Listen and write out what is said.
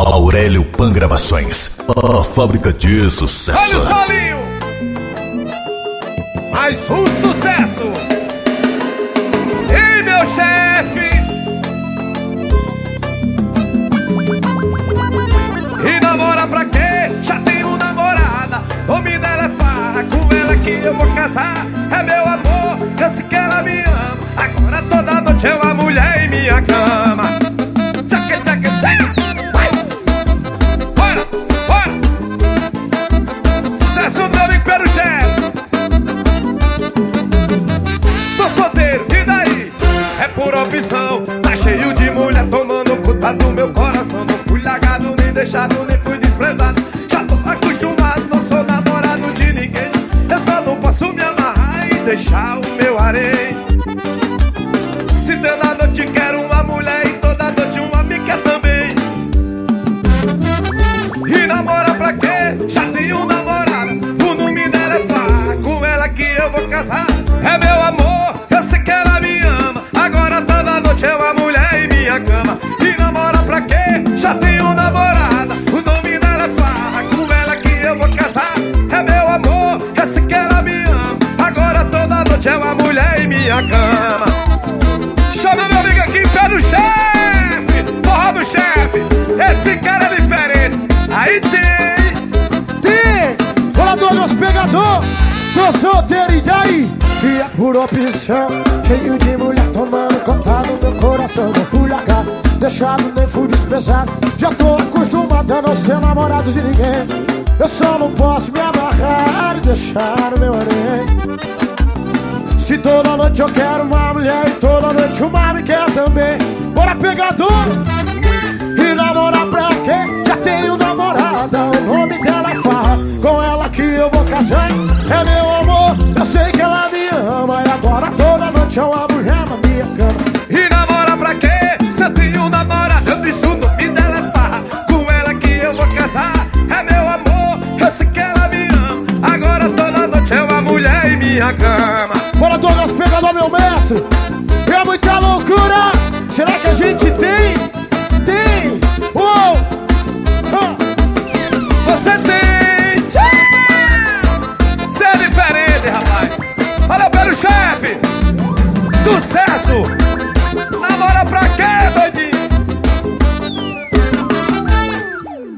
Aurélio Pan Gravações, a fábrica de sucesso. Olha o solinho, mais um sucesso. Ei, meu chefe, e namora pra quê? Já tenho namorada, o nome dela é Farra, com ela que eu vou casar. É meu amor, eu sei que ela me ama. Agora toda noite é uma mulher em minha cama. Tchaca, tchaca, tchaca. Bora, bora. Sucesso do amigo pelo chefe. Tô solteiro, e daí? É por opção. Tá cheio de mulher tomando conta do meu coração. Não fui largado, nem deixado, nem fui desprezado. Já tô acostumado, não sou namorado de ninguém. Eu só não posso me amarrar e deixar o meu harém. Se toda noite quero uma mulher e toda noite uma me quer também. E namora pra quê? Já tenho namorado, o nome dela é Farra, com ela que eu vou casar. É meu amor, eu sei que ela me ama. Agora toda noite é uma mulher em minha cama. E namora pra quê? Já tenho namorada, o nome dela é Farra, com ela que eu vou casar. É meu amor, eu sei que ela me ama. Agora toda noite é uma mulher em minha cama. Chama meu amigo aqui, pé do chefe, porra do chefe. Esse cara é diferente. Aí tem colador dos pegador, tô solteiro e daí? E é por opção, cheio de mulher tomando conta do meu coração. Não fui largado, deixado, nem fui desprezado. Já tô acostumado a não ser namorado de ninguém. Eu só não posso me amarrar e deixar o meu harém. Se toda noite eu quero uma mulher e toda noite uma me quer também. Bora pegador! E namorar pra quê? Já tenho namorada, o nome dela é Farra, com ela que eu vou casar. É meu amor, eu sei que ela me ama. E agora toda noite é uma mulher na minha cama. E namora pra quê? Se eu tenho namorada, eu disse o nome dela é Farra, com ela que eu vou casar. É meu amor, eu sei que ela me ama. Agora toda noite é uma mulher em minha cama. Bora, Douglas, pegador, meu mestre. É muita loucura. Será que a gente tem?